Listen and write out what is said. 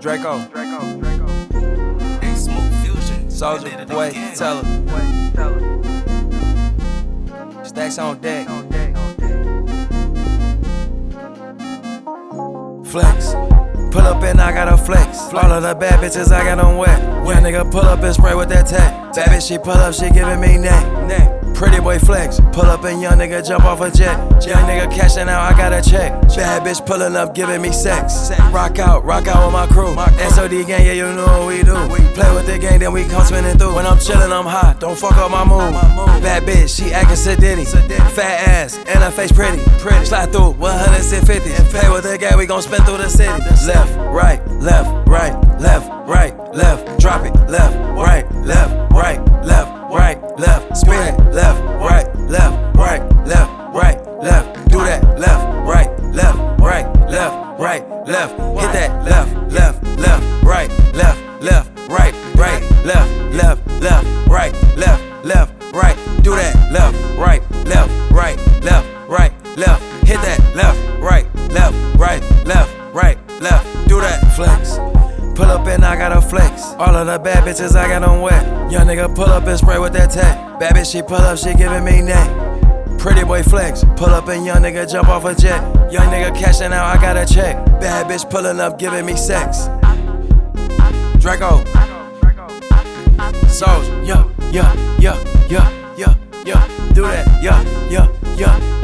Draco. Hey, Smoke Fusion. Soldier Boy, tell her. Stacks on deck. Flex. Pull up and I got a flex. All of the bad bitches I got on wet. Young nigga pull up and spray with that tech. Bad bitch she pull up, she giving me neck. Pretty boy flex. Pull up and young nigga jump off a jet. Young nigga cashing out, I got a check. Bad bitch pulling up, giving me sex. Rock out with my crew. SOD gang, yeah, you know what we do. Play with the gang, then we come spinning through. When I'm chillin', I'm hot, don't fuck up my mood. Bad bitch, she actin' sedity. Fat ass, and her face pretty. Slide through 150. Play with the gang, we gon' spin through the city. Left, right, left, right, left, right, left. Drop it, left, right, left, right, left, right, left. Spin it, left, right, left, right, left, right, left. Do that, left, right, left, right, left, right, left. Hit that, left, left, left, right, left, left, right, right, left, left, left, right, left, left, right. Do that, left, right, left, right, left, right, left. Hit that, left, right, left, right, left, right, left. Do that, flex. Pull up and I got a flex. All of the bad bitches I got on wet. Young nigga pull up and spray with that tech. Bad bitch she pull up, she giving me neck. Pretty boy flex. Pull up and young nigga jump off a jet. Young nigga cashing out, I got a check. Bad bitch pulling up, giving me sex. Draco. Soldier, yeah. Do that, yeah.